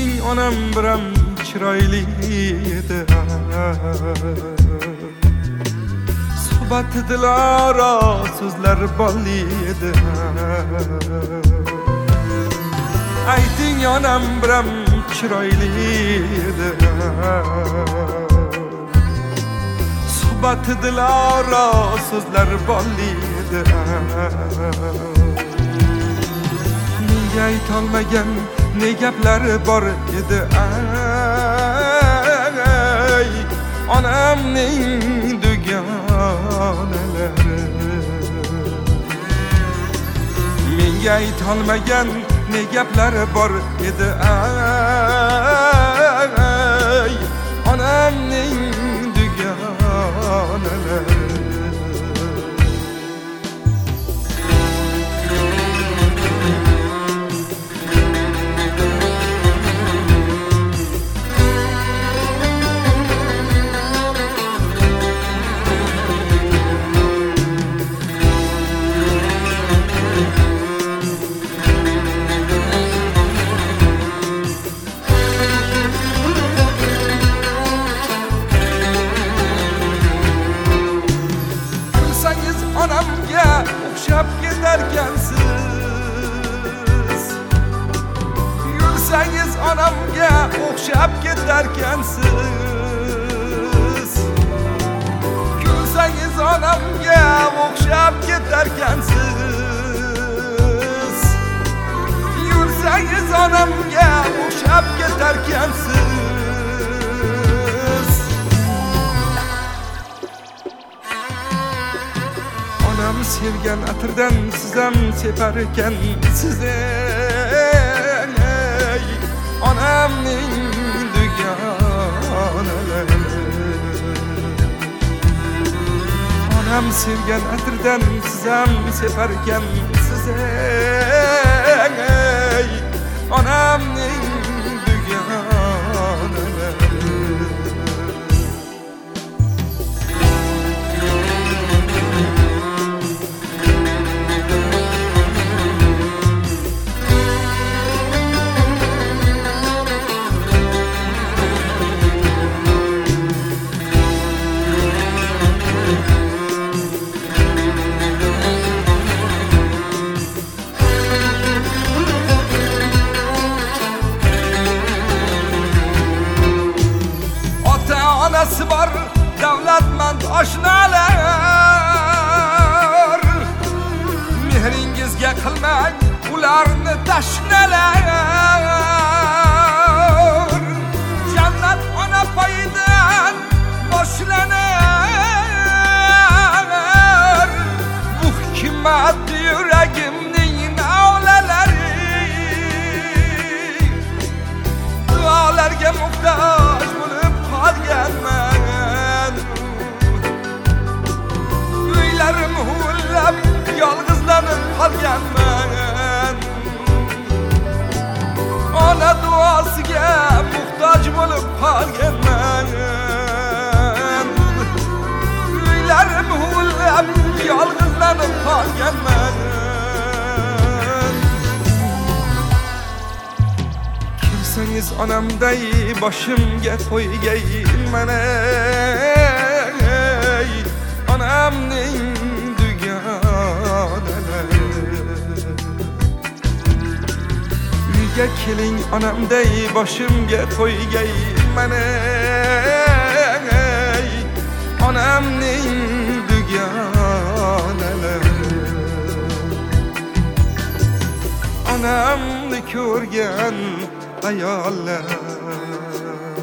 Ayting onam biram chiroyli edi, suhbati dilara so'zlar bolli edi. Ayting onam biram chiroyli edi, suhbati dilara so'zlar bolli edi. Nega aytolmagan ne gaplari bor edi, ay onamning dugonalari. Menga aytolmagan ne gaplari bor edi, ay onamning dugonalari. Onamga o'xshab ketarkansiz, yursangiz onamga o'xshab ketarkansiz, kulsangiz onamga o'xshab ketarkansiz, yursangiz onamga o'xshab ketarkansiz. Onam sevgan atirdan sizam separ ekansiz, ey onamning dugonalari. Onam sevgan atirdan sizam separ ekansiz, ey onamning dugonalari. Onasi bor davlatmand oshnalar, mehringizga qilmang ularni tashnalar. Jannat ona poyidan boshlanar, bu hikmat yuragimning navlalari. Duolarga muhtoj bo'lib qolganman, uylarim huvillab yolg'izlanib qolganman. Ona duosiga muhtoj bo'lib qolganman, uylarim huvillab yolg'izlanib qolganman. Kelsangiz onamday boshimga qo'ygayman, ey onamning dugonalari. Uyga keling onamday boshimga qo'ygayman, ey onamning dugonalari. Onamni ko'rgan ayollar